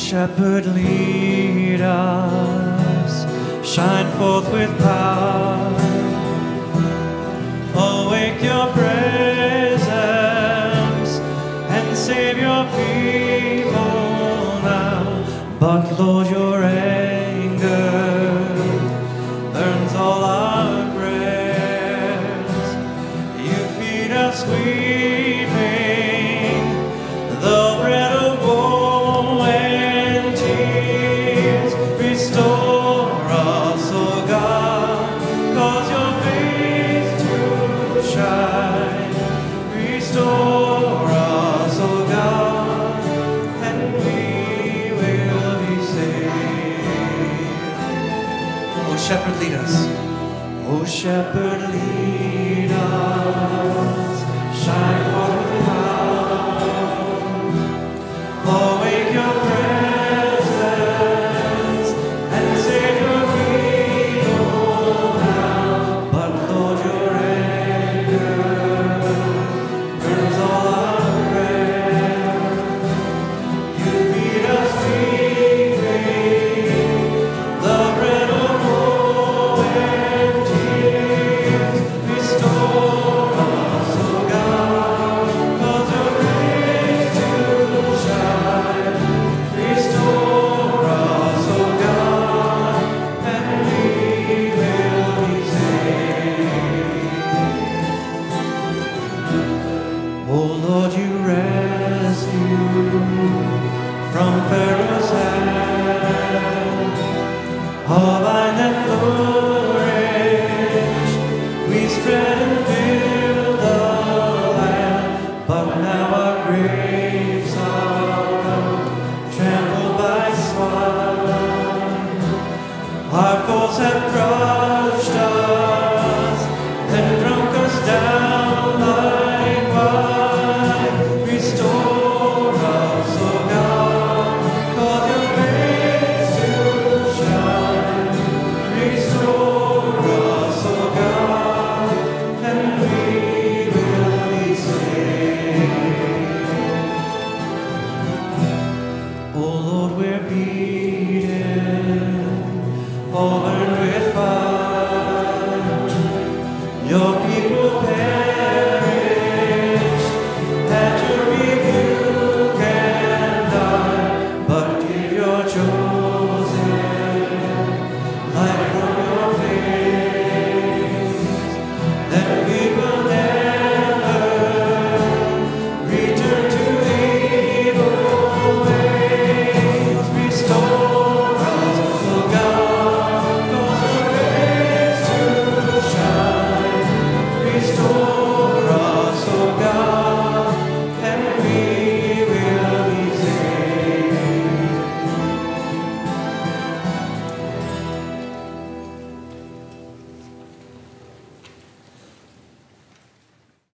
Shepherd, lead us, shine forth with power, awake your presence, and save your people now. But Lord, your anger burns all our prayers. You feed us weeping, the bread of woe and tears. Restore us, O God, cause your face to shine. Restore us, O God, and we will be saved. O Shepherd, lead us. O Shepherd, lead us, shine forth with power, awake your presence, and save your people now. But Lord, your anger burns all our prayers. You feed us weeping, the bread of woe and tears. Restore us, O God, cause your face to shine. Restore us, O God, and we will be saved. O Lord, you rescue from Pharaoh's hand a vine that flourished. We spread and fill the land, but now our grapes are trampled by swine. Our foes have cried.